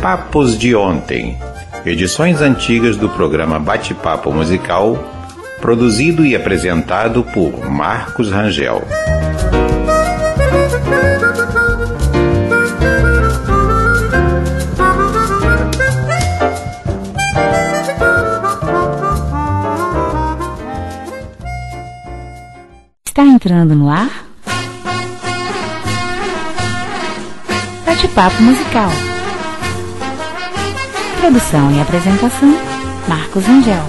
Papos de Ontem, edições antigas do programa Bate-Papo Musical, produzido e apresentado por Marcos Rangel. Está entrando no ar Bate-Papo Musical. Produção e apresentação, Marcos Rangel.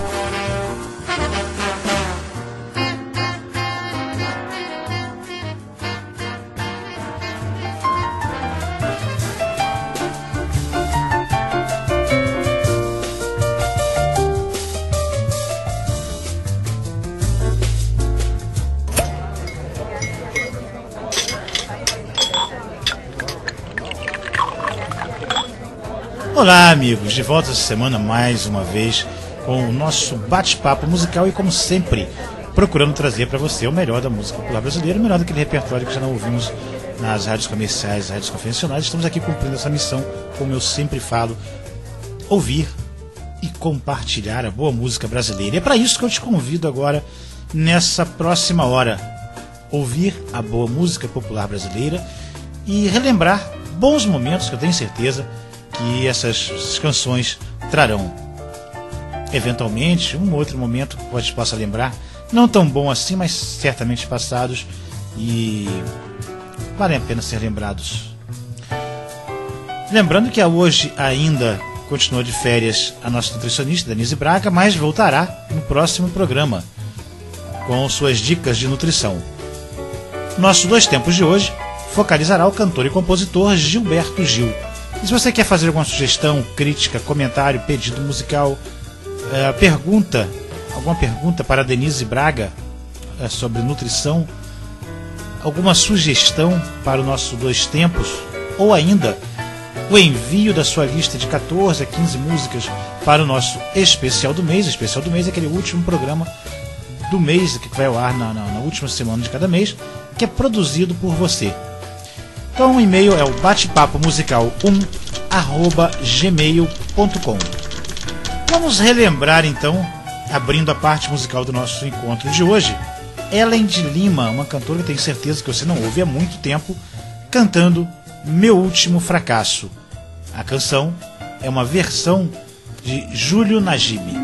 Olá, amigos, de volta essa semana mais uma vez com o nosso bate-papo musical e, como sempre, procurando trazer para você o melhor da música popular brasileira, o melhor daquele repertório que já não ouvimos nas rádios comerciais, rádios convencionais. Estamos aqui cumprindo essa missão, como eu sempre falo, ouvir e compartilhar a boa música brasileira. E é para isso que eu te convido agora, nessa próxima hora, ouvir a boa música popular brasileira e relembrar bons momentos que eu tenho certeza que essas canções trarão. Eventualmente, um outro momento que você possa lembrar, não tão bom assim, mas certamente passados e valem a pena ser lembrados. Lembrando que hoje ainda continua de férias a nossa nutricionista Denise Braga, mas voltará no próximo programa com suas dicas de nutrição. Nossos dois tempos de hoje focalizará o cantor e compositor Gilberto Gil. E se você quer fazer alguma sugestão, crítica, comentário, pedido musical, alguma pergunta para a Denise Braga sobre nutrição, alguma sugestão para o nosso Dois Tempos, ou ainda o envio da sua lista de 14 a 15 músicas para o nosso Especial do Mês. O Especial do Mês é aquele último programa do mês que vai ao ar na última semana de cada mês, que é produzido por você. Então o e-mail é o batepapomusical1@gmail.com. Vamos relembrar então, abrindo a parte musical do nosso encontro de hoje, Ellen de Lima, uma cantora que tenho certeza que você não ouve há muito tempo, cantando Meu Último Fracasso. A canção é uma versão de Júlio Najib.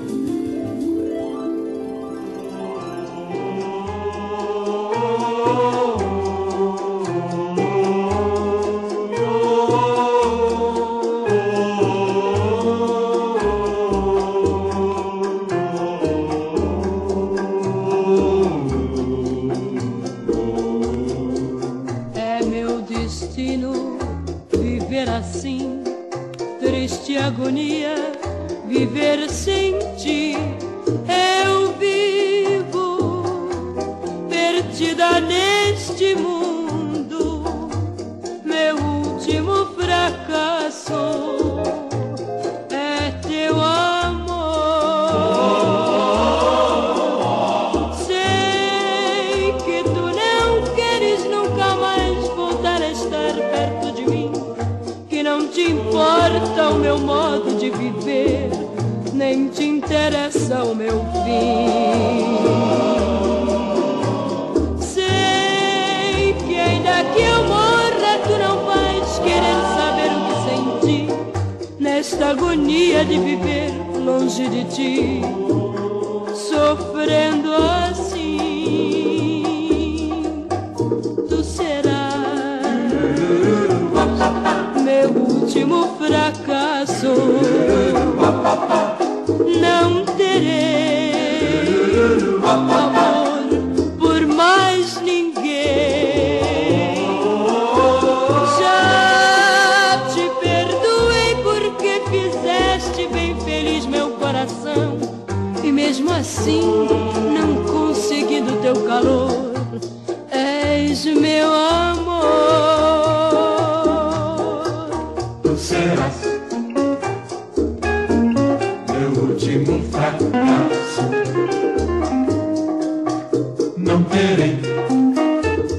Não terei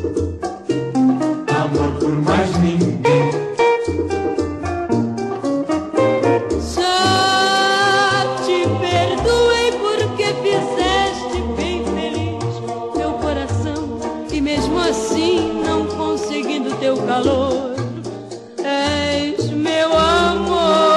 amor por mais ninguém. assim, não conseguindo teu calor. És meu amor.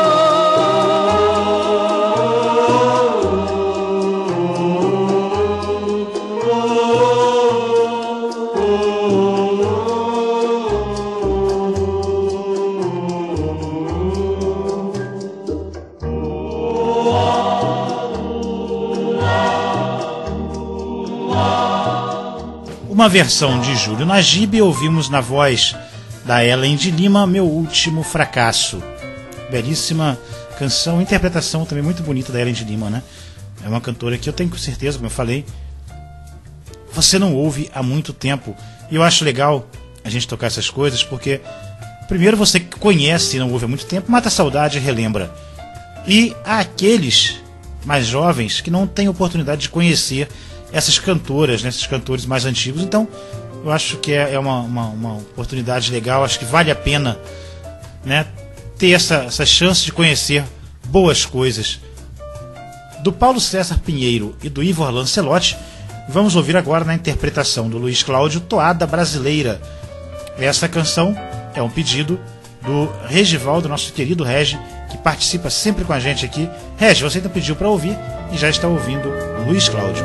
Uma versão de Júlio Najib ouvimos na voz da Ellen de Lima, Meu Último Fracasso. Belíssima canção, interpretação também muito bonita da Ellen de Lima, né? É uma cantora que eu tenho certeza, como eu falei, você não ouve há muito tempo. E eu acho legal a gente tocar essas coisas, porque primeiro você conhece e não ouve há muito tempo, mata a saudade e relembra. E há aqueles mais jovens que não têm oportunidade de conhecer essas cantoras, né, esses cantores mais antigos. Então eu acho que é uma oportunidade legal. Acho que vale a pena, né, ter essa chance de conhecer boas coisas. Do Paulo César Pinheiro e do Ivor Lancelotti, vamos ouvir agora na interpretação do Luiz Cláudio, Toada Brasileira. Essa canção é um pedido do Regivaldo, nosso querido Regi, que participa sempre com a gente aqui. Regi, você então pediu para ouvir e já está ouvindo Luiz Cláudio.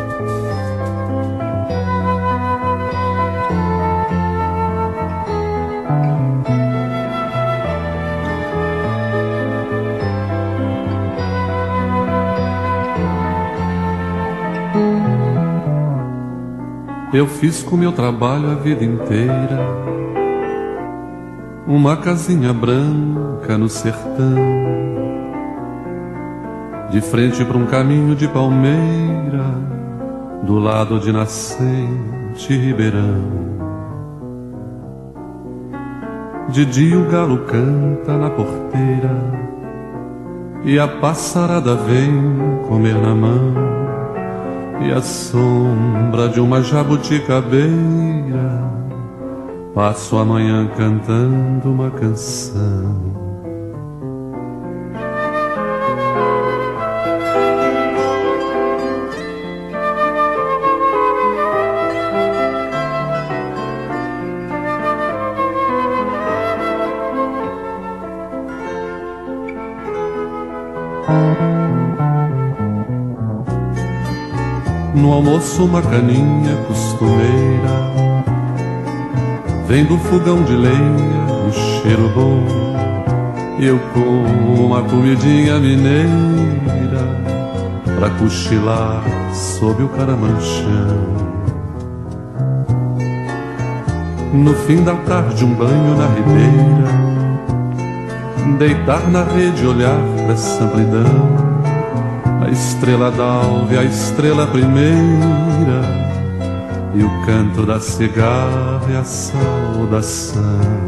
Eu fiz com meu trabalho a vida inteira uma casinha branca no sertão, de frente para um caminho de palmeira, do lado de nascente ribeirão. De dia o galo canta na porteira e a passarada vem comer na mão. E a sombra de uma jabuticabeira passo a manhã cantando uma canção. No almoço uma caninha costumeira, vem do fogão de lenha o cheiro bom. Eu como uma comidinha mineira pra cochilar sob o caramanchão. No fim da tarde um banho na ribeira, deitar na rede, olhar pra essa amplidão. A estrela d'alva e a estrela primeira, e o canto da cigarra e a saudação.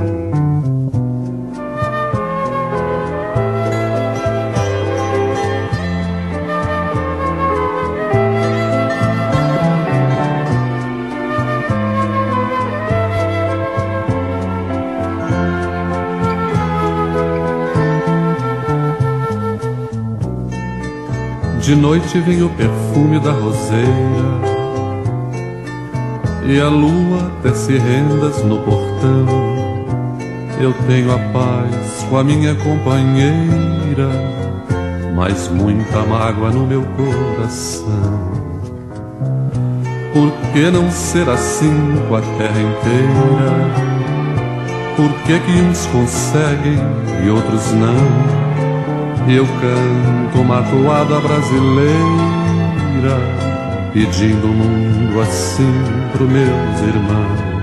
De noite vem o perfume da roseira e a lua tece rendas no portão. Eu tenho a paz com a minha companheira, mas muita mágoa no meu coração. Por que não ser assim com a terra inteira? Por que que uns conseguem e outros não? Eu canto uma toada brasileira, pedindo o mundo assim pros meus irmãos.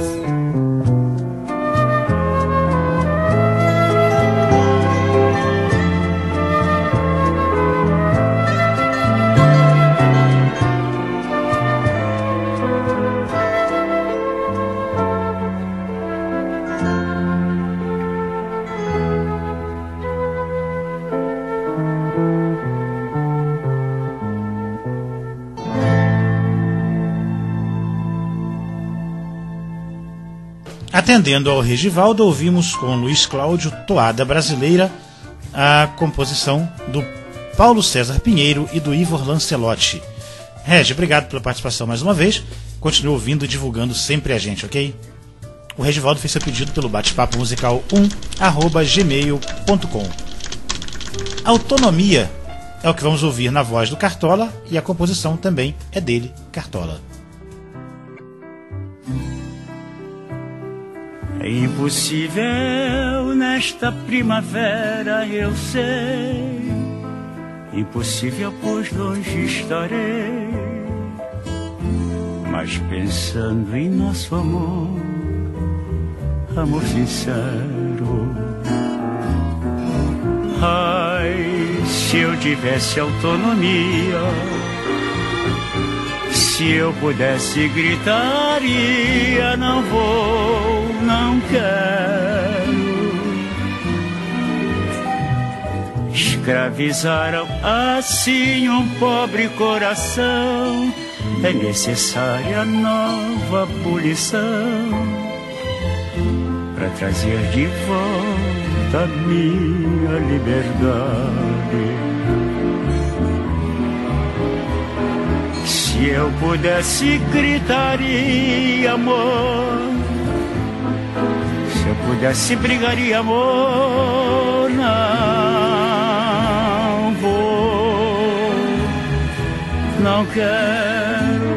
Atendendo ao Regivaldo, ouvimos com Luiz Cláudio, Toada Brasileira, a composição do Paulo César Pinheiro e do Ivor Lancelotti. Regi, obrigado pela participação mais uma vez. continue ouvindo e divulgando sempre a gente, ok? O Regivaldo fez seu pedido pelo bate-papo musical 1@gmail.com. Autonomia é o que vamos ouvir na voz do Cartola e a composição também é dele, Cartola. É impossível nesta primavera, eu sei. Impossível, pois longe estarei. Mas pensando em nosso amor, amor sincero. Ai, se eu tivesse autonomia, se eu pudesse gritaria, não vou, não quero. Escravizaram assim um pobre coração, é necessária nova abolição para trazer de volta a minha liberdade. Se eu pudesse gritaria amor, se eu pudesse brigaria amor, não vou, não quero.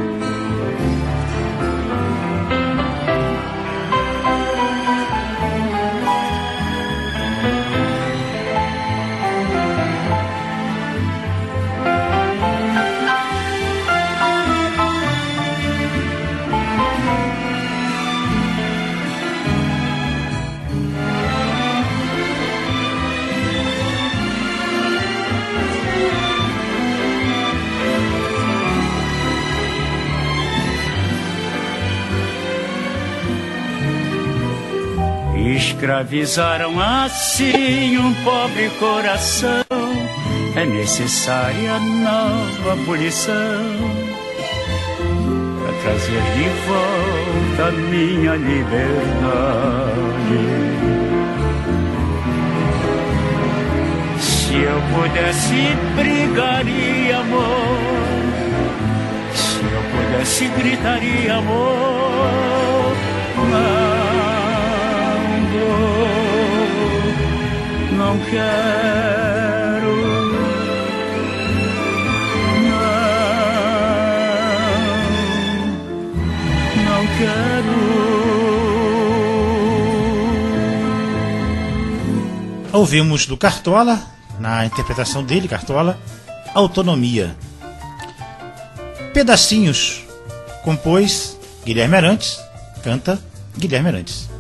Escravizaram assim um pobre coração, é necessária nova abolição para trazer de volta a minha liberdade. Se eu pudesse brigaria amor, se eu pudesse gritaria amor, não quero, não quero. Ouvimos do Cartola, na interpretação dele, Cartola, Autonomia. Pedacinhos, compôs Guilherme Arantes, canta Guilherme Arantes.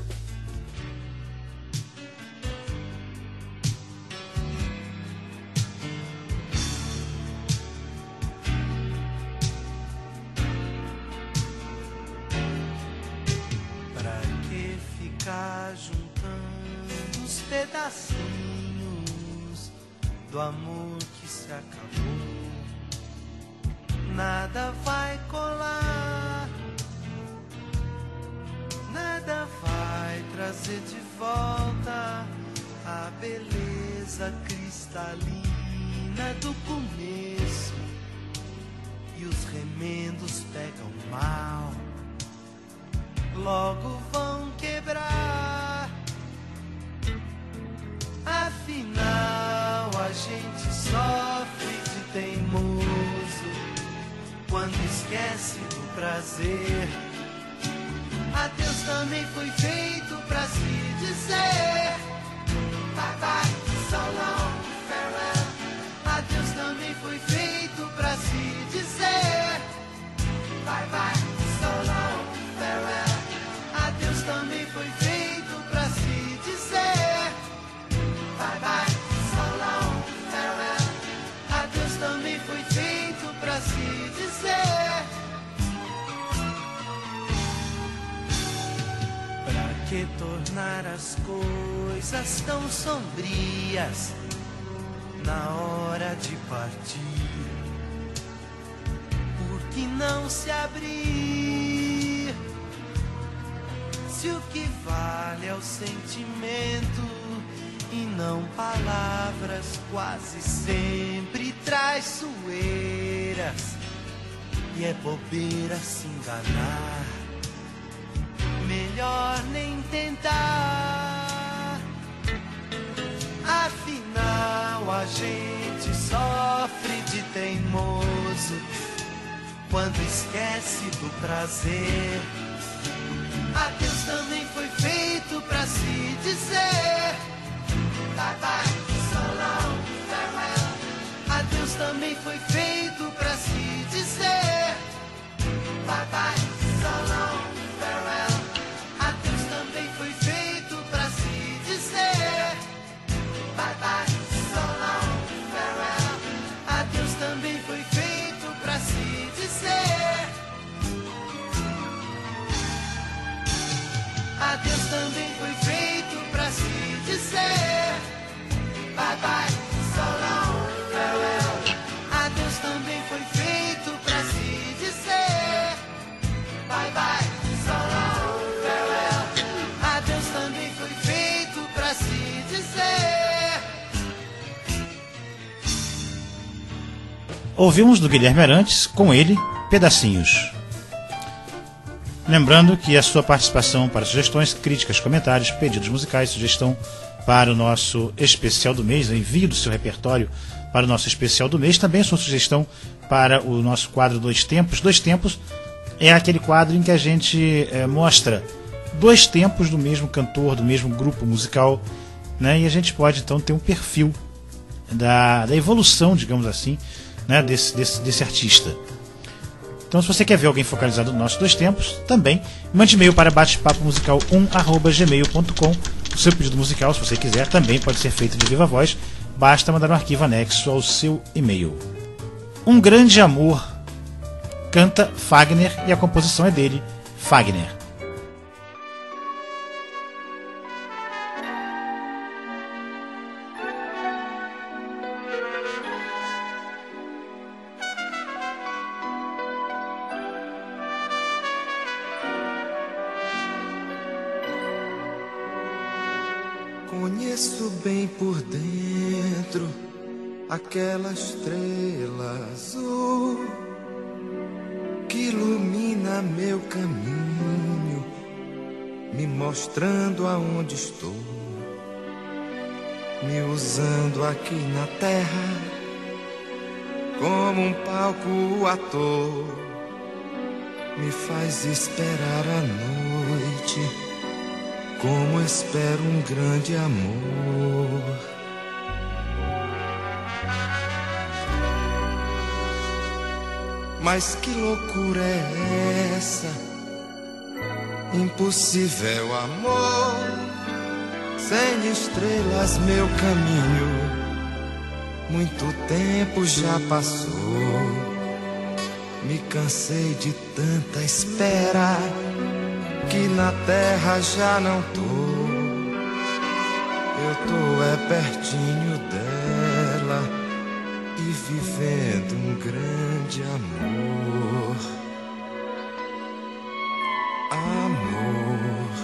Do amor que se acabou, nada vai colar, nada vai trazer de volta a beleza cristalina do começo. E os remendos pegam mal, logo vão quebrar. Afinal a gente sofre de teimoso quando esquece do prazer. Adeus também foi feito pra se dizer bye bye, so long, farewell. Adeus também foi feito pra se dizer bye bye, so long, farewell. Adeus também foi feito pra se dizer bye bye, so long, farewell. Adeus também foi feito pra se dizer. Pra que tornar as coisas tão sombrias na hora de partir? Por que não se abrir? Se o que vale é o sentimento e não palavras, quase sempre traiçoeiras. e é bobeira se enganar. Melhor nem tentar. Afinal a gente sofre de teimoso quando esquece do prazer. Adeus também foi feito pra se dizer bye bye, so long, farewell. Adeus também foi feito pra se dizer bye bye, so long, farewell. Adeus também foi feito pra se dizer bye bye, so long, farewell. Adeus também foi feito pra se dizer. Adeus também foi feito pra se dizer bye bye, so long, farewell. Adeus também foi feito pra se dizer bye bye, so long, farewell. Adeus também foi feito pra se dizer. Ouvimos do Guilherme Arantes, com ele, Pedacinhos. Lembrando que a sua participação para sugestões, críticas, comentários, pedidos musicais, sugestão para o nosso especial do mês, envio do seu repertório para o nosso especial do mês, também sua sugestão para o nosso quadro Dois Tempos. Dois Tempos é aquele quadro em que a gente mostra dois tempos do mesmo cantor, do mesmo grupo musical, né? E a gente pode então ter um perfil da evolução, digamos assim, né? desse artista. Então, se você quer ver alguém focalizado nos nossos dois tempos, também mande e-mail para batepapomusical1@gmail.com. O seu pedido musical, se você quiser, também pode ser feito de viva voz. Basta mandar um arquivo anexo ao seu e-mail. Um Grande Amor canta Fagner e a composição é dele, Fagner. Conheço bem por dentro aquela estrela azul que ilumina meu caminho, me mostrando aonde estou, me usando aqui na terra como um palco o ator, me faz esperar a noite como espero um grande amor. Mas que loucura é essa? Impossível amor, sem estrelas meu caminho, muito tempo já passou, me cansei de tanta espera, que na terra já não tô, eu tô é pertinho dela e vivendo um grande amor. Amor.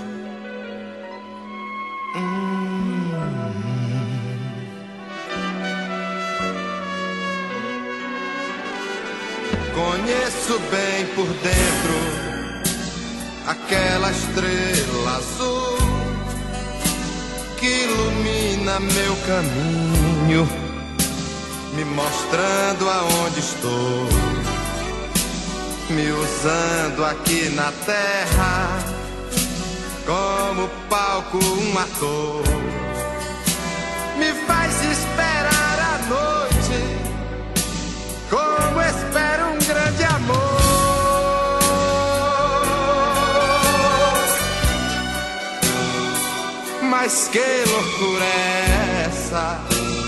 Conheço bem por dentro aquela estrela azul que ilumina meu caminho, me mostrando aonde estou, me usando aqui na terra como palco um ator, me faz esperar a noite como espero um grande amor. Mas que loucura é essa?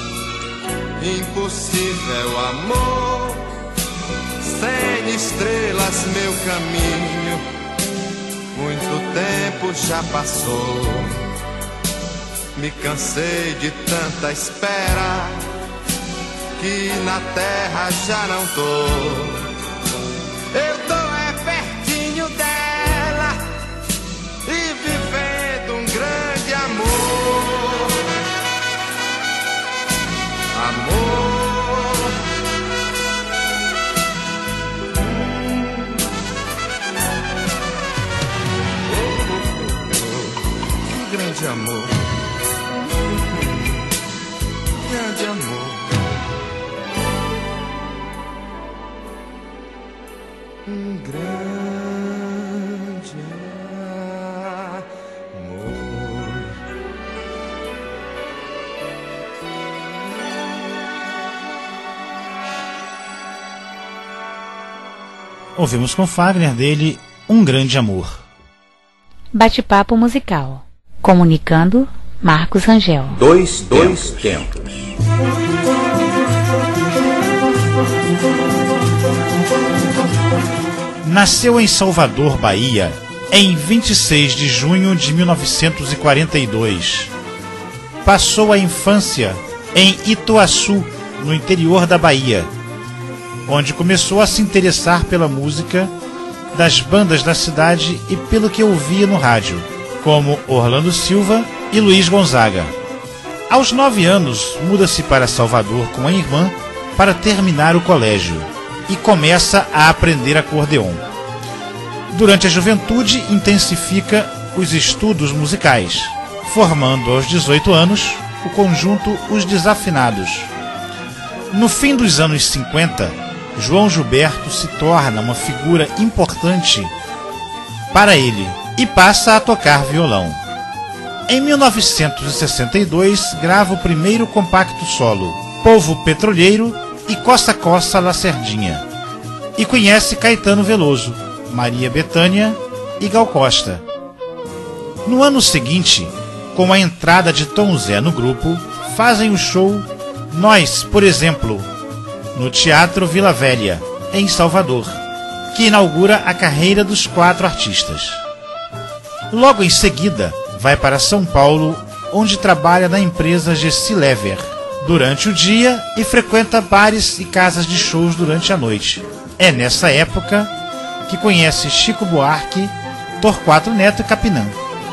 Impossível amor, sem estrelas meu caminho, muito tempo já passou, me cansei de tanta espera, que na terra já não tô, eu tô é pertinho dela e vivendo um grande amor. Amor. grande amor, grande amor. Um grande amor. Ouvimos com Fagner dele Um Grande Amor. Bate-papo musical. Comunicando, Marcos Rangel. Dois tempos. Nasceu em Salvador, Bahia, em 26 de junho de 1942. Passou a infância em Ituaçu, no interior da Bahia, onde começou a se interessar pela música das bandas da cidade e pelo que ouvia no rádio, como Orlando Silva e Luiz Gonzaga. Aos 9 anos, muda-se para Salvador com a irmã para terminar o colégio e começa a aprender acordeon. Durante a juventude, intensifica os estudos musicais, formando aos 18 anos o conjunto Os Desafinados. No fim dos anos 50, João Gilberto se torna uma figura importante para ele e passa a tocar violão. Em 1962, grava o primeiro compacto solo, Povo Petroleiro e Coça Coça Lacerdinha, e conhece Caetano Veloso, Maria Bethânia e Gal Costa. No ano seguinte, com a entrada de Tom Zé no grupo, fazem o show Nós, por exemplo, no Teatro Vila Velha, em Salvador, que inaugura a carreira dos 4 artistas. Logo em seguida, vai para São Paulo, onde trabalha na empresa Gessi Lever durante o dia e frequenta bares e casas de shows durante a noite. É nessa época que conhece Chico Buarque, Torquato Neto e Capinã.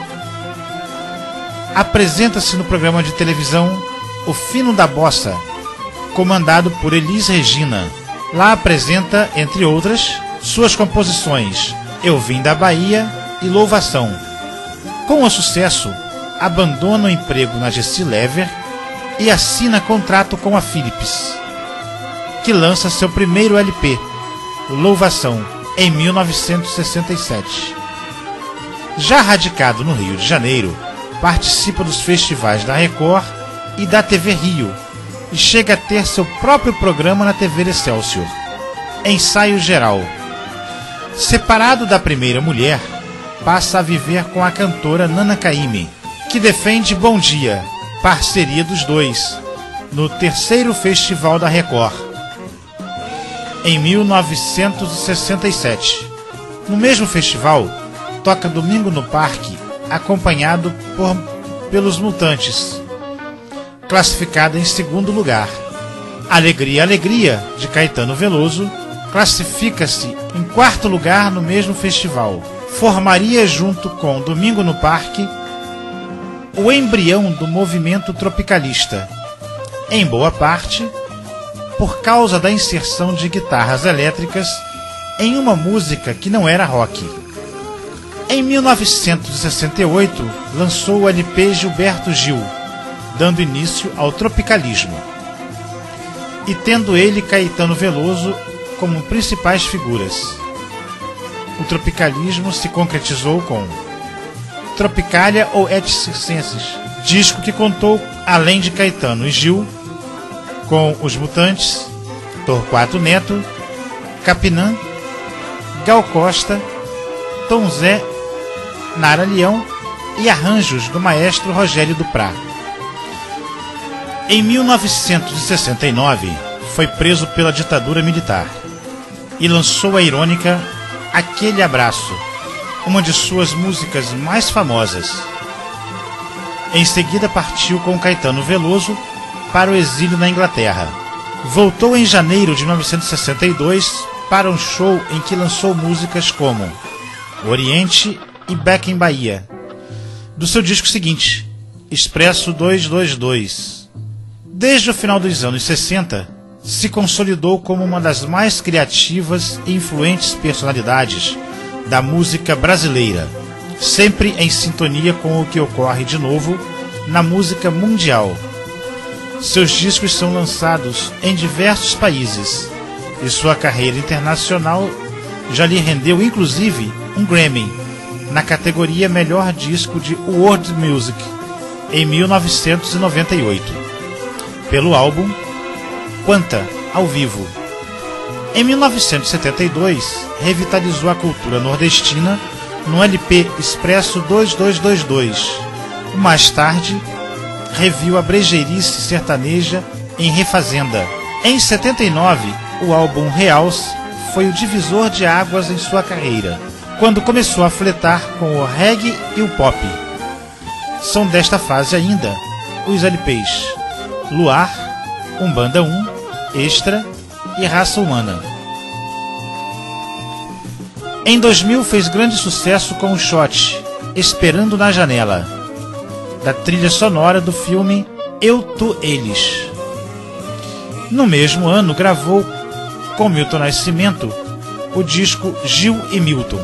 Apresenta-se no programa de televisão O Fino da Bossa, comandado por Elis Regina. Lá apresenta, entre outras, suas composições Eu Vim da Bahia e Louvação. Com o sucesso, abandona o emprego na Gessi Lever e assina contrato com a Philips, que lança seu primeiro LP, Louvação, em 1967. Já radicado no Rio de Janeiro, participa dos festivais da Record e da TV Rio, e chega a ter seu próprio programa na TV Excelsior, Ensaio Geral. Separado da primeira mulher, passa a viver com a cantora Nana Caymmi, que defende Bom Dia, parceria dos dois, no 3º Festival da Record, em 1967. No mesmo festival, toca Domingo no Parque, acompanhado pelos Mutantes, classificada em 2º lugar. Alegria, Alegria, de Caetano Veloso, classifica-se em 4º lugar no mesmo festival. Formaria, junto com Domingo no Parque, o embrião do movimento tropicalista, em boa parte por causa da inserção de guitarras elétricas em uma música que não era rock. Em 1968, lançou o LP Gilberto Gil, dando início ao tropicalismo, e tendo ele Caetano Veloso como principais figuras. O tropicalismo se concretizou com Tropicália ou Et Circenses, disco que contou, além de Caetano e Gil, com os Mutantes, Torquato Neto, Capinã, Gal Costa, Tom Zé, Nara Leão e arranjos do maestro Rogério Duprá. Em 1969, foi preso pela ditadura militar e lançou a irônica Aquele Abraço, uma de suas músicas mais famosas. Em seguida partiu com Caetano Veloso para o exílio na Inglaterra. Voltou em janeiro de 1962 para um show em que lançou músicas como Oriente e Beck em Bahia, do seu disco seguinte, Expresso 222. Desde o final dos anos 60, se consolidou como uma das mais criativas e influentes personalidades da música brasileira, sempre em sintonia com o que ocorre de novo na música mundial. Seus discos são lançados em diversos países e sua carreira internacional já lhe rendeu inclusive um Grammy na categoria Melhor Disco de World Music em 1998 pelo álbum Quanta ao vivo. Em 1972 revitalizou a cultura nordestina no LP Expresso 2222. Mais tarde reviu a brejeirice sertaneja em Refazenda. Em 79 o álbum Realce foi o divisor de águas em sua carreira, quando começou a fletar com o reggae e o pop. São desta fase ainda os LPs Luar, Umbanda 1, Extra e Raça Humana. Em 2000 fez grande sucesso com o shot Esperando na Janela, da trilha sonora do filme Eu, Tu, Eles. No mesmo ano gravou com Milton Nascimento o disco Gil e Milton.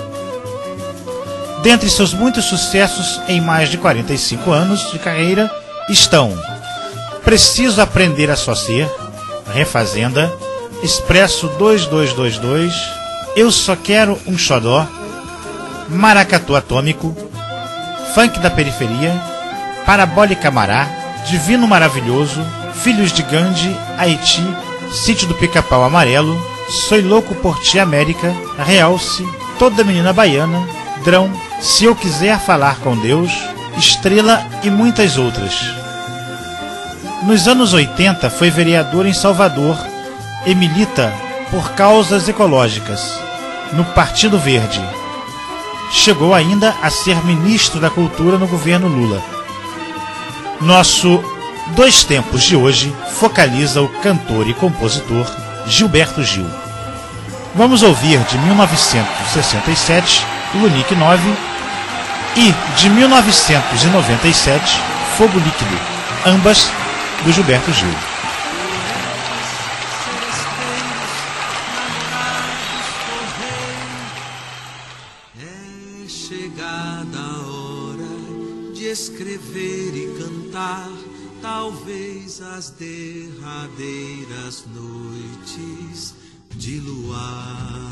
Dentre seus muitos sucessos em mais de 45 anos de carreira estão Preciso Aprender a Só Ser, Refazenda, Expresso 2222, Eu Só Quero um Xodó, Maracatu Atômico, Funk da Periferia, Parabólica Mará, Divino Maravilhoso, Filhos de Gandhi, Haiti, Sítio do Pica-Pau Amarelo, Sou Louco por Ti América, Realce, Toda Menina Baiana, Drão, Se Eu Quiser Falar com Deus, Estrela e muitas outras. Nos anos 80 foi vereador em Salvador e milita por causas ecológicas no Partido Verde. Chegou ainda a ser ministro da Cultura no governo Lula. Nosso Dois Tempos de hoje focaliza o cantor e compositor Gilberto Gil. Vamos ouvir de 1967 Lunique 9 e de 1997 Fogo Líquido, ambas do Gilberto Gil. É chegada a hora de escrever e cantar, talvez as derradeiras noites de luar.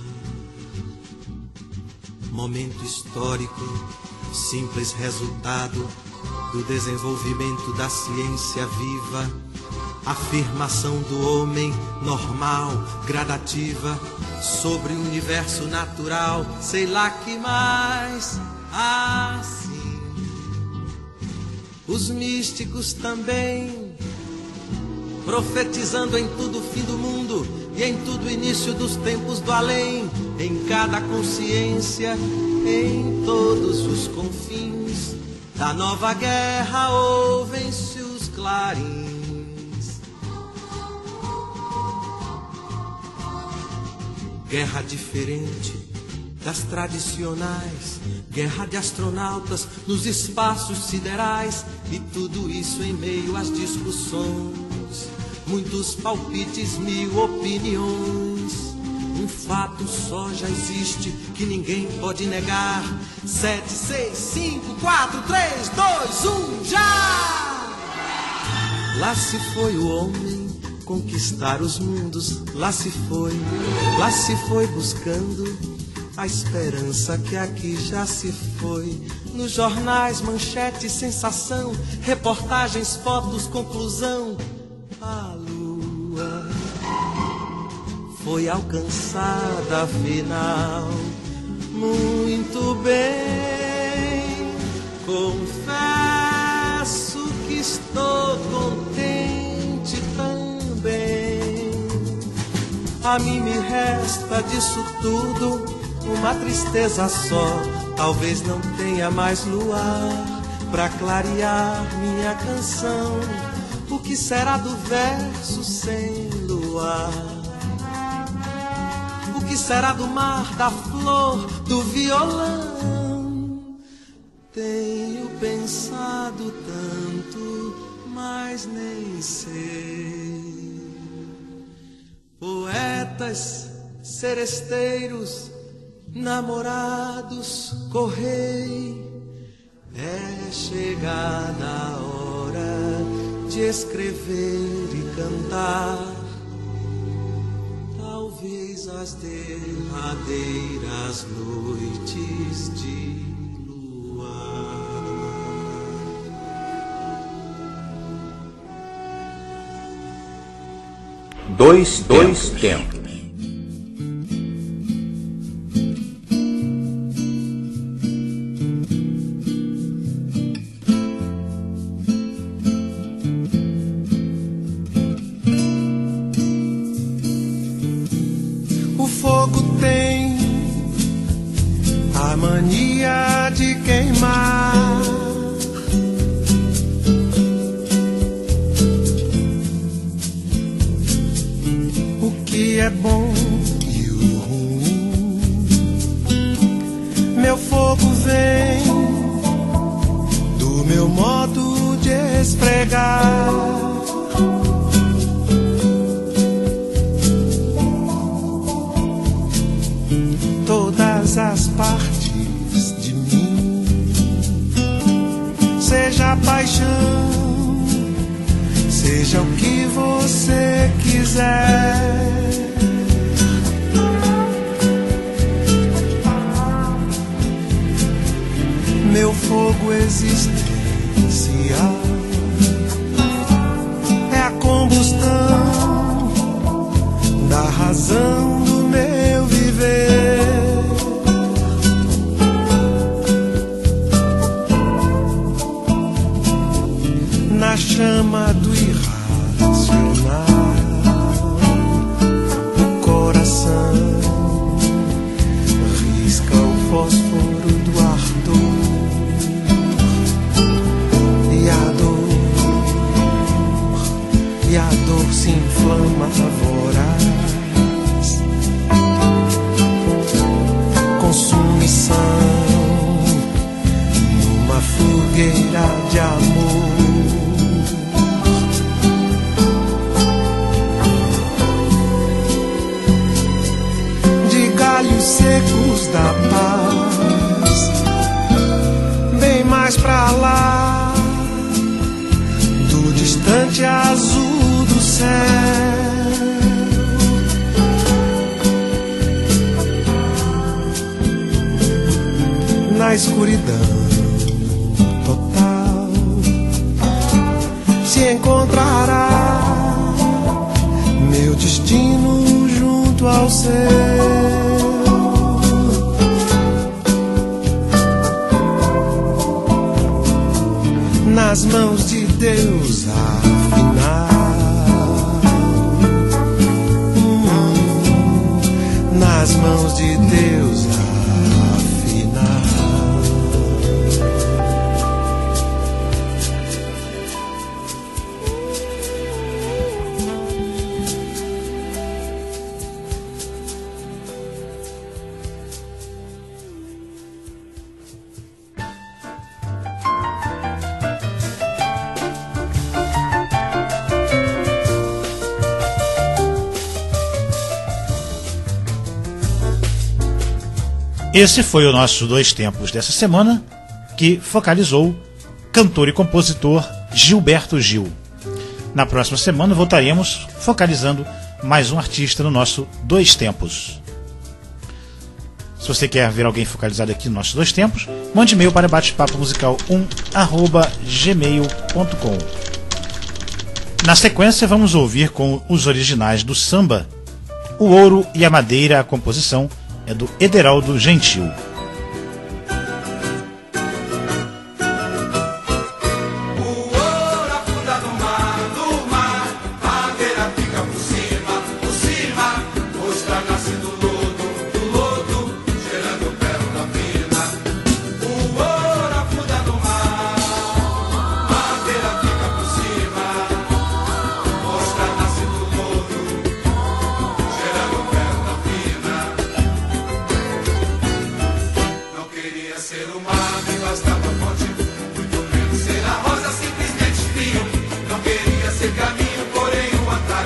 Momento histórico, simples resultado do desenvolvimento da ciência viva, afirmação do homem normal, gradativa, sobre o universo natural, sei lá que mais, assim. Os místicos também, profetizando em tudo o fim do mundo e em tudo o início dos tempos do além, em cada consciência, em todos os confins da nova guerra ouvem-se os clarins. Guerra diferente das tradicionais, guerra de astronautas nos espaços siderais, e tudo isso em meio às discussões, muitos palpites, mil opiniões. Um fato só já existe que ninguém pode negar: 7, 6, 5, 4, 3, 2, 1, já! Lá se foi o homem conquistar os mundos, lá se foi buscando a esperança que aqui já se foi. Nos jornais, manchete, sensação, reportagens, fotos, conclusão. A lua foi alcançada afinal. Muito bem, confesso que estou contente também. A mim me resta disso tudo uma tristeza só. Talvez não tenha mais luar pra clarear minha canção. O que será do verso sem luar? O que será do mar, da flor, do violão? Tenho pensado tanto, mas nem sei. Poetas, seresteiros, Namorados, correi, é chegada a hora de escrever e cantar. Talvez as derradeiras noites de luar. Dois tempos. Mania de queimar. O que é bom e o ruim. Meu fogo vem do meu modo de esfregar. Todas as partes de mim, seja paixão, seja o que você quiser. Meu fogo existencial é a combustão da razão do meu viver. Na chama do irracional, o coração risca o fósforo do ardor. E a dor se inflama voraz. Consumição numa fogueira de amor. Galhos secos da paz, bem mais pra lá do distante azul do céu. Na escuridão total se encontrará meu destino junto ao seu. Nas mãos de Deus, afinal, nas mãos de Deus, afinal. Esse foi o nosso Dois Tempos dessa semana, que focalizou cantor e compositor Gilberto Gil. Na próxima semana voltaremos focalizando mais um artista no nosso Dois Tempos. Se você quer ver alguém focalizado aqui no nosso Dois Tempos, mande e-mail para batepapomusical1@gmail.com. Na sequência vamos ouvir com os originais do samba, O Ouro e a Madeira, a composição é do Ederaldo Gentil.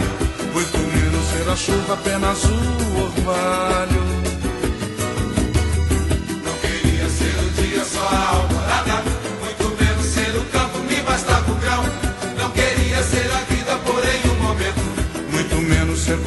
Apenas o orvalho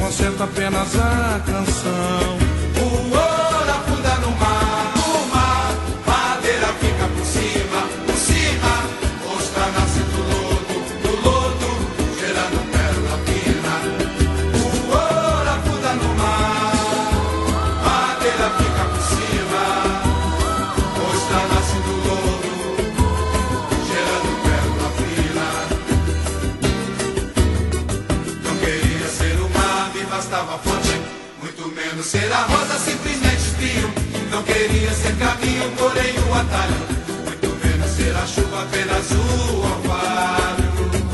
conserto apenas a canção. O ouro afunda no mar, madeira fica por cima, ostra nasce do lodo, gerando pérola fina. O ouro afunda no mar, madeira fica por cima, ostra nasce do lodo, gerando pérola fina. Não queria ser o mar, me bastava a fonte, muito menos ser a rosa, simplesmente espinho. Não queria ser caminho, porém o atalho, muito menos ser a chuva, apenas o orvalho.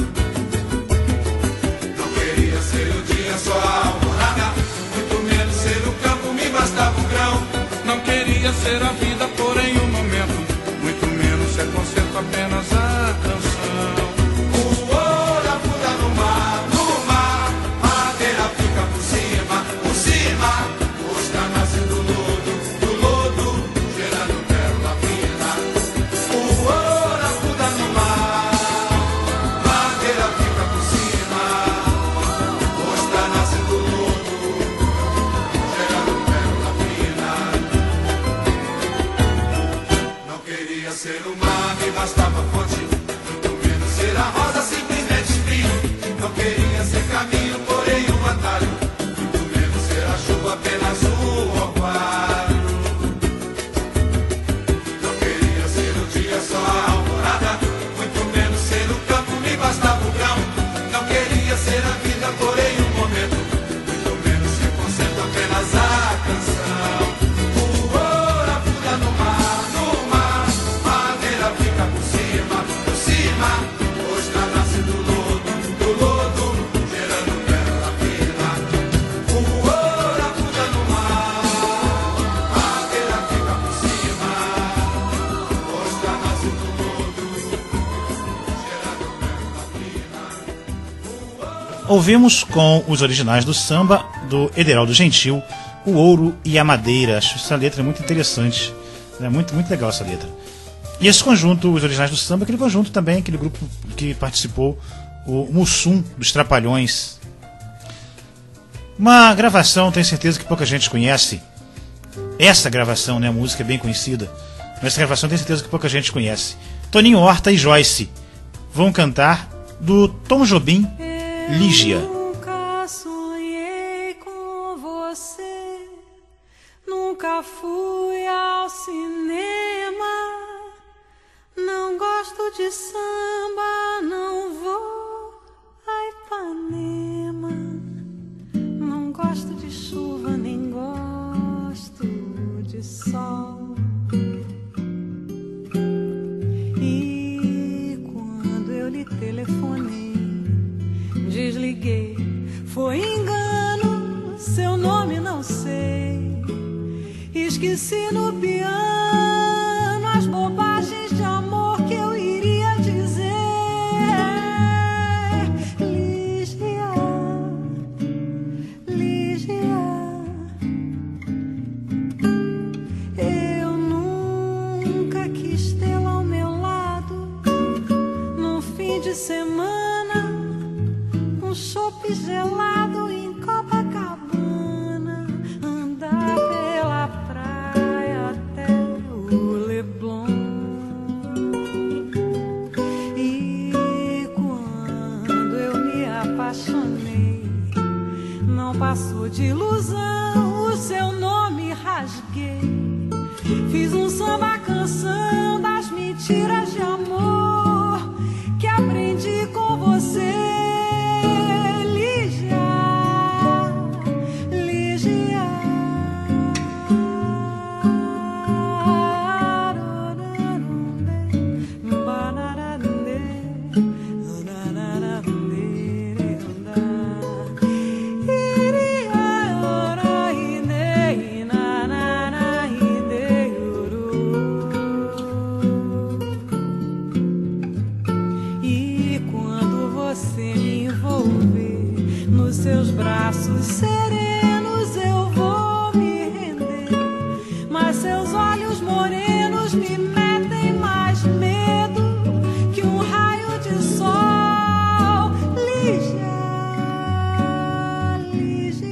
Não queria ser o dia, só a alvorada, muito menos ser o campo, me bastava o grão. Não queria ser a vida, porém o momento, muito menos ser concerto apenas a canção. O ouro afunda no mar, madeira fica por cima, ostra nasce do lodo, gerando pérola fina. O ouro afunda no mar, madeira fica por cima, ostra nasce do lodo, gerando pérola fina. Não queria ser o mar, me bastava a fonte, muito menos ser a rosa, simplesmente espinho. Não queria ser caminho, porém um atalho, muito menos ser a chuva, apenas o orvalho. Não queria ser o dia, só a alvorada, muito menos ser o campo, me bastava o grão. Não queria ser a vida, porém um momento, muito menos ser concerto, apenas a canção. O ouro afunda no mar, madeira fica por cima, ostra nasce do lodo, gerando pérola fina. O ouro afunda no mar, madeira fica por cima, ostra nasce do lodo, gerando pérola fina. Ouvimos com os originais do samba, do Ederaldo Gentil, O Ouro e a Madeira. Acho essa letra muito interessante, né? Muito legal essa letra. E esse conjunto, os originais do samba, aquele conjunto também, aquele grupo que participou, o Mussum, dos Trapalhões. Uma gravação, tenho certeza que pouca gente conhece. Essa gravação, né, a música é bem conhecida, mas essa gravação tenho certeza que pouca gente conhece. Toninho Horta e Joyce vão cantar do Tom Jobim, Lígia. Nunca sonhei com você, nunca fui ao cinema, não gosto de samba, não vou a Ipanema, não gosto de chuva, nem gosto de sol. E quando eu lhe telefonei, desliguei, foi engano, seu nome não sei. Esqueci no piano as bobagens de amor que eu iria dizer. Lígia, Lígia, eu nunca quis tê-la ao meu lado num fim de semana, um chopp gelado em Copacabana, andar pela praia até o Leblon. E quando eu me apaixonei, não passou de ilusão, o seu nome rasguei. Fiz um samba canção das mentiras de amor que aprendi com você. Seus braços serenos eu vou me render, mas seus olhos morenos me metem mais medo que um raio de sol. Lígia, Lígia.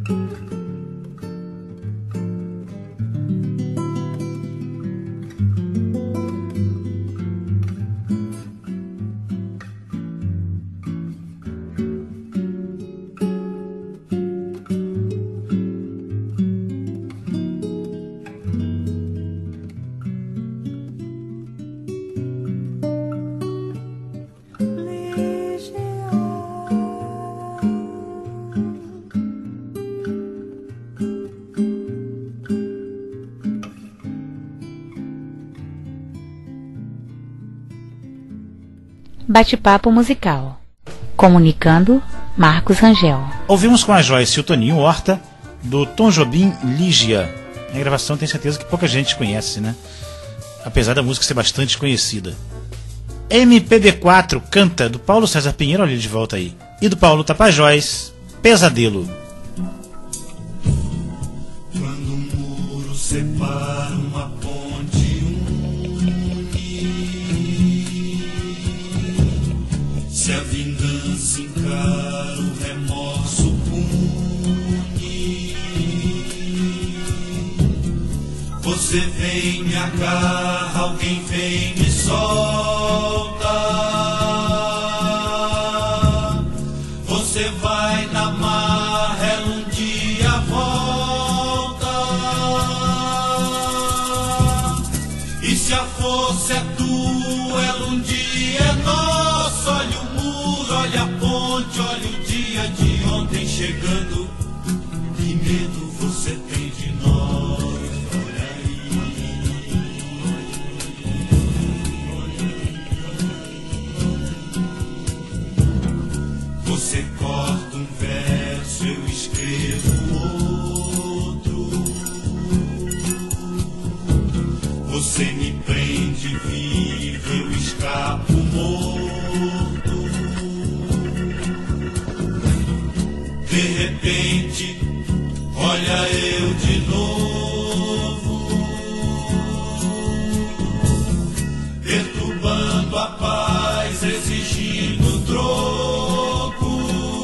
Bate-papo musical. Comunicando, Marcos Rangel. Ouvimos com a Joyce e o Toninho Horta, do Tom Jobim Lígia. A gravação tenho certeza que pouca gente conhece, né? Apesar da música ser bastante conhecida. MPB4 canta, do Paulo César Pinheiro, olha ele de volta aí. E do Paulo Tapajós, Pesadelo. Quando um muro separa uma ponte une, se a vingança encara o remorso pune, você vem, me agarra, alguém vem, me solta, você vai na marra, ela um dia volta, e se a força é tua, ela um dia é nossa. Olha o muro, olha a ponte, olha o dia de ontem chegando, que medo você tem de nós. Olha aí, você corta um verso, eu escrevo outro, você me prende vivo, eu escapo morto, de repente, olha eu de novo, perturbando a paz, exigindo troco.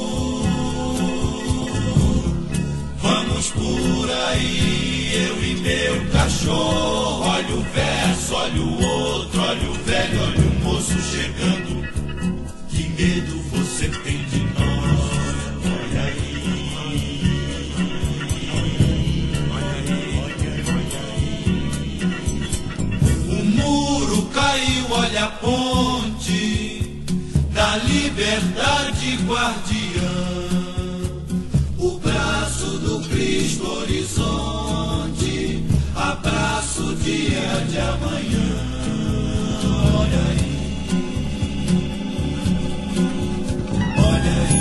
Vamos por aí, eu e meu cachorro. Olha o verso, olha o outro, olha o velho, olha o moço chegando. Que medo você tem de nós? Olha aí, olha aí. O muro caiu, olha a ponte da liberdade guardiã. O braço do Cristo horizonte, abraço o dia de amanhã. Olha aí, olha aí,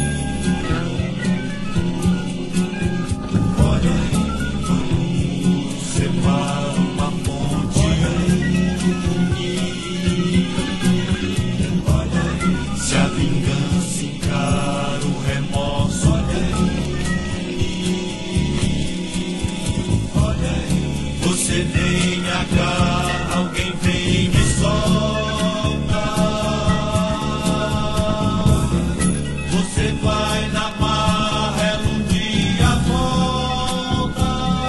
olha aí. Separa uma ponte, olha aí. Se a vingança encara o remorso, olha aí, você vem, me agarra, alguém vem, me solta, você vai na marra, ela um dia volta.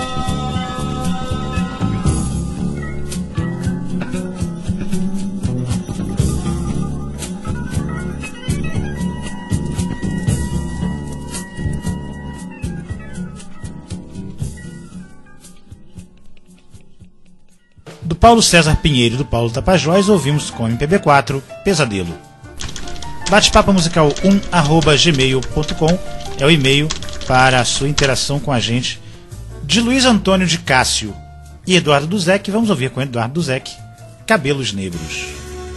Do Paulo César Pinheiro e do Paulo Tapajós, ouvimos com MPB4, Pesadelo. Bate-papo musical 1@gmail.com é o e-mail para a sua interação com a gente. De Luiz Antônio de Cássio e Eduardo Duzec, vamos ouvir com Eduardo Duzec, Cabelos Negros.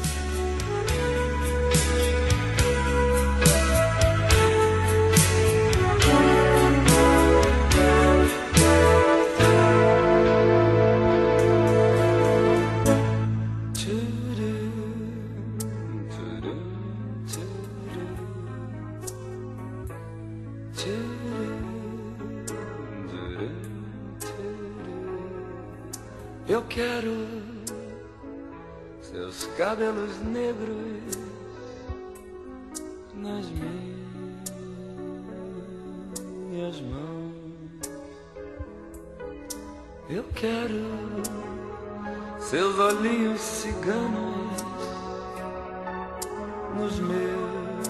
Eu quero seus cabelos negros nas minhas mãos. Eu quero seus olhinhos ciganos nos meus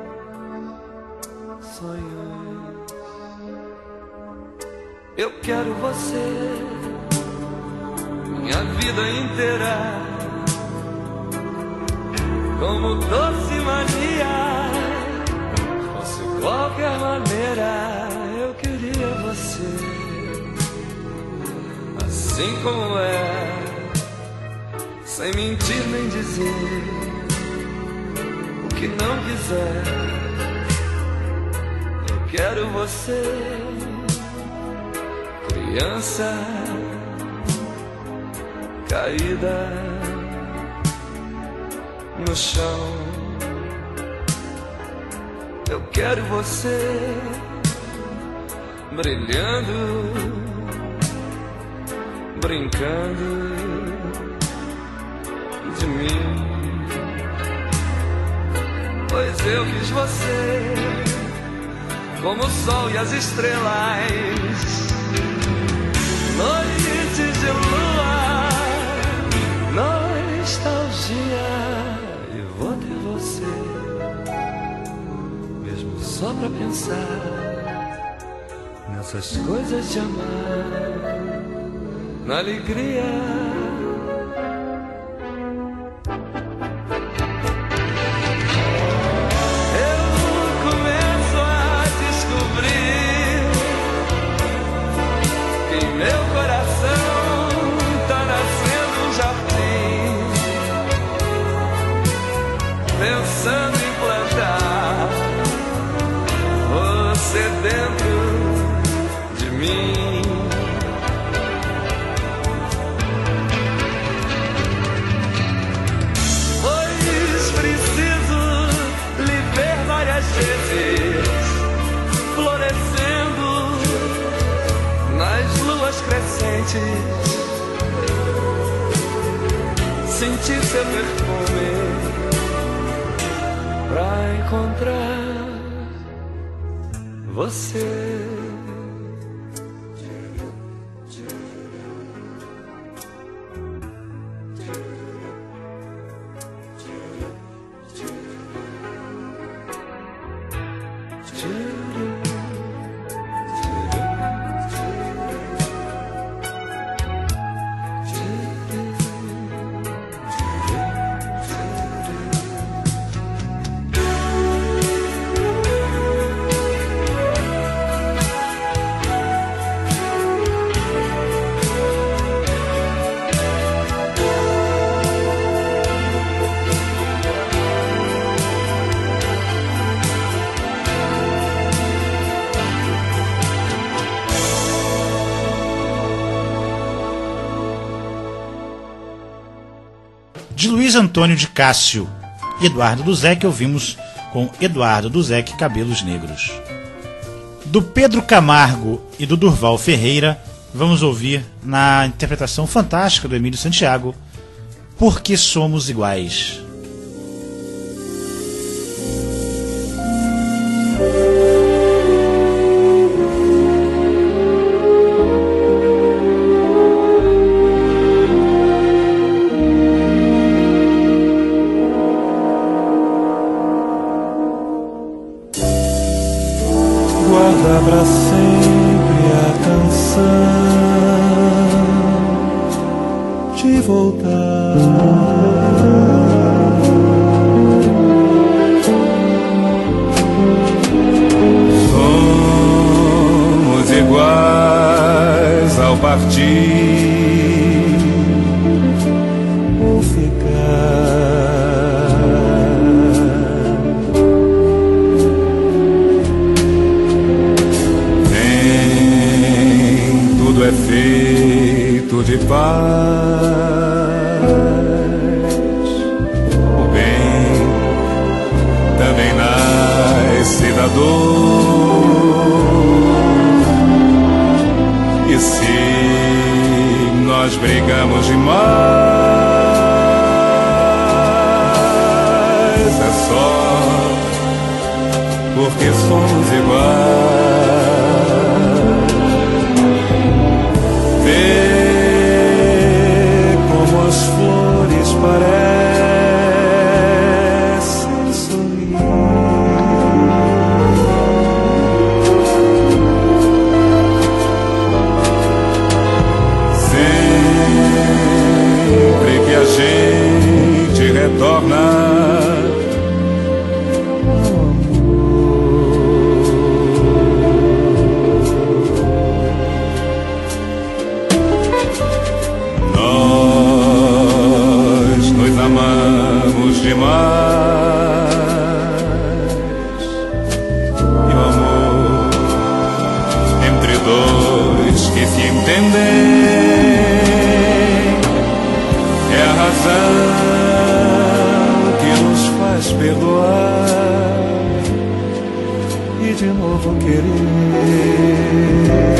sonhos. Eu quero você minha vida inteira, como doce mania. Fosse qualquer maneira, eu queria você assim como é, sem mentir nem dizer o que não quiser. Eu quero você, criança caída no chão. Eu quero você brilhando, brincando de mim, pois eu quis você como o sol e as estrelas, noites de lua, nostalgia. E vou ter você, mesmo só pra pensar nessas coisas de amar, na alegria. Eu começo a descobrir que em meu coração tá nascendo um jardim, pensando em plantar você dentro de mim. Vezes, florescendo nas luas crescentes, sentir seu perfume pra encontrar você. De Luiz Antônio de Cássio e Eduardo Duzec, ouvimos com Eduardo Duzec, Cabelos Negros. Do Pedro Camargo e do Durval Ferreira, vamos ouvir, na interpretação fantástica do Emílio Santiago, Porque Somos Iguais. Pra sempre a canção de voltar. Somos iguais ao partir ou é feito de paz. O bem também nasce da dor. E se nós brigamos demais, é só porque somos iguais. dois que se entendem, é a razão que nos faz perdoar e de novo querer.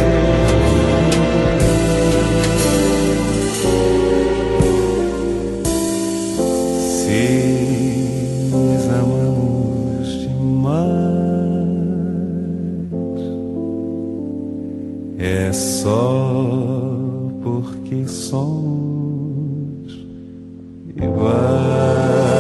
Se nos amamos demais, é só porque somos iguais.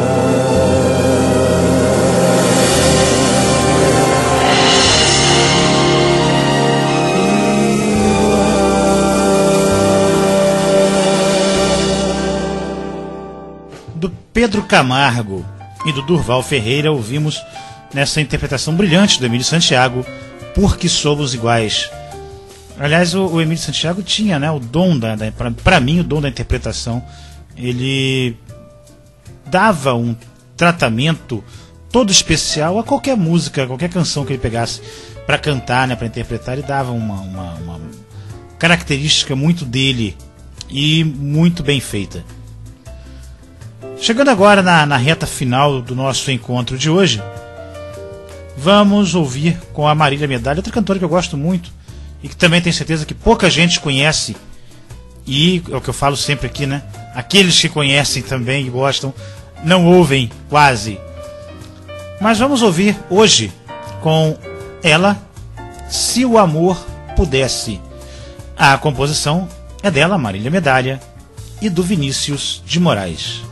Do Pedro Camargo e do Durval Ferreira ouvimos nessa interpretação brilhante do Emílio Santiago, Porque Somos Iguais. Aliás, o Emílio Santiago tinha, né, o dom para mim, o dom da interpretação. Ele dava um tratamento todo especial a qualquer música, qualquer canção que ele pegasse para cantar, né, para interpretar. Ele dava uma característica muito dele e muito bem feita. Chegando agora na reta final do nosso encontro de hoje, vamos ouvir com a Marília Medalha, outra cantora que eu gosto muito e que também tenho certeza que pouca gente conhece, e é o que eu falo sempre aqui, né? Aqueles que conhecem também e gostam não ouvem quase. Mas vamos ouvir hoje com ela, Se o Amor Pudesse. A composição é dela, Marília Medalha, e do Vinícius de Moraes.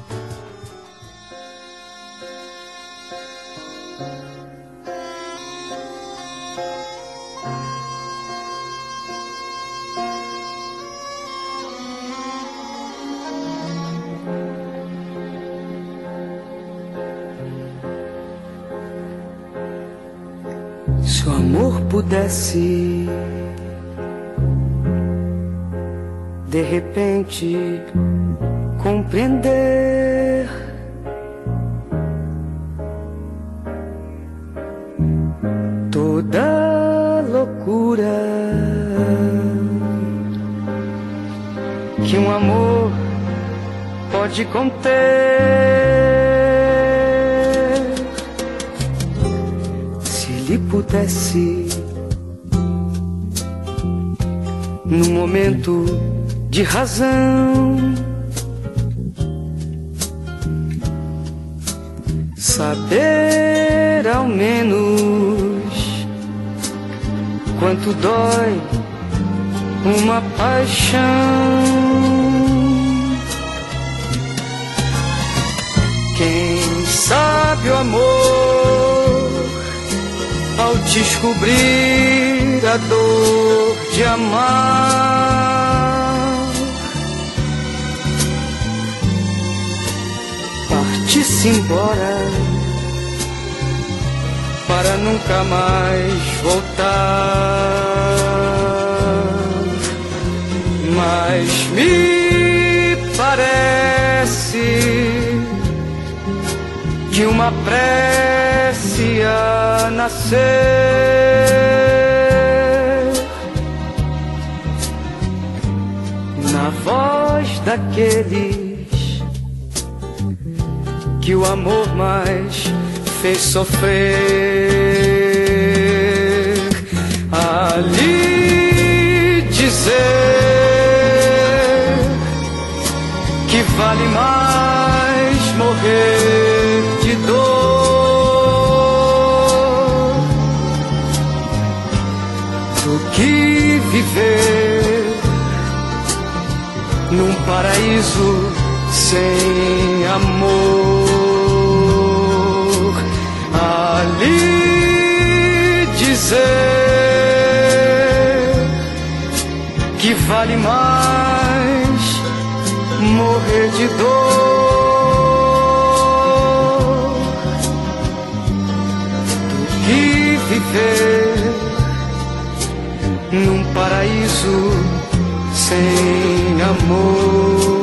Se o amor pudesse de repente compreender toda loucura que um amor pode conter, se lhe pudesse num momento de razão saber ao menos quanto dói uma paixão, quem sabe o amor ao descobrir a dor de amar, parte-se embora para nunca mais voltar. Mas me parece que uma prece a nascer na voz daqueles que o amor mais fez sofrer, ali dizer que vale mais morrer de dor do que viver num paraíso sem amor. Ali dizer que vale mais morrer de dor do que viver num paraíso sem amor.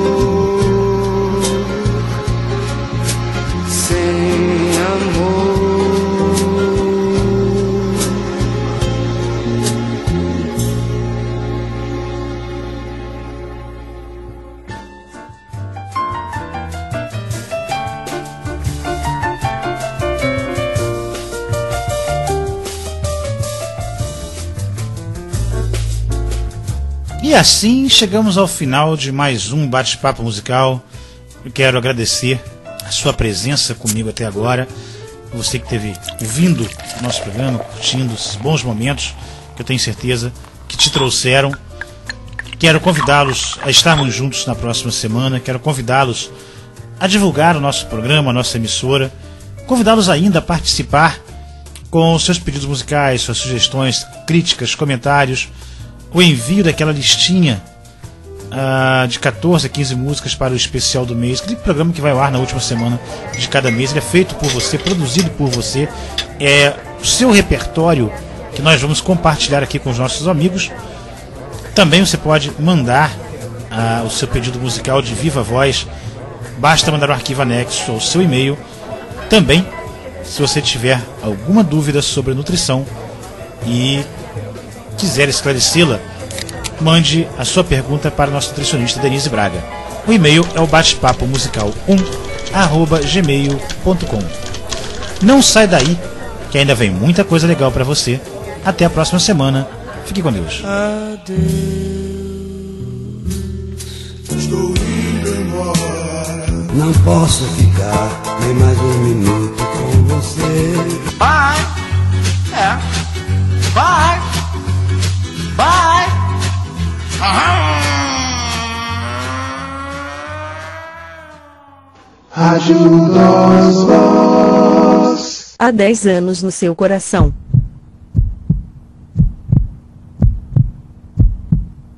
Sem amor. E assim chegamos ao final de mais um bate-papo musical. Eu quero agradecer a sua presença comigo até agora. Você que esteve ouvindo o nosso programa, curtindo esses bons momentos que eu tenho certeza que te trouxeram. Quero convidá-los a estarmos juntos na próxima semana. Quero convidá-los a divulgar o nosso programa, a nossa emissora. Convidá-los ainda a participar com seus pedidos musicais, suas sugestões, críticas, comentários, o envio daquela listinha de 14 a 15 músicas para o especial do mês, aquele programa que vai ao ar na última semana de cada mês. Ele é feito por você, produzido por você, é o seu repertório que nós vamos compartilhar aqui com os nossos amigos. Também você pode mandar o seu pedido musical de viva voz, basta mandar o arquivo anexo ao seu e-mail. Também, se você tiver alguma dúvida sobre nutrição e quiser esclarecê-la, mande a sua pergunta para a nossa nutricionista Denise Braga. O e-mail é o batepapomusical1@gmail.com. Não sai daí, que ainda vem muita coisa legal para você. Até a próxima semana. Fique com Deus. Adeus. Estou indo embora. Não posso ficar nem mais um minuto com você. Bye. Bye. Bye. Rádio Nós Voz. Há 10 anos no seu coração.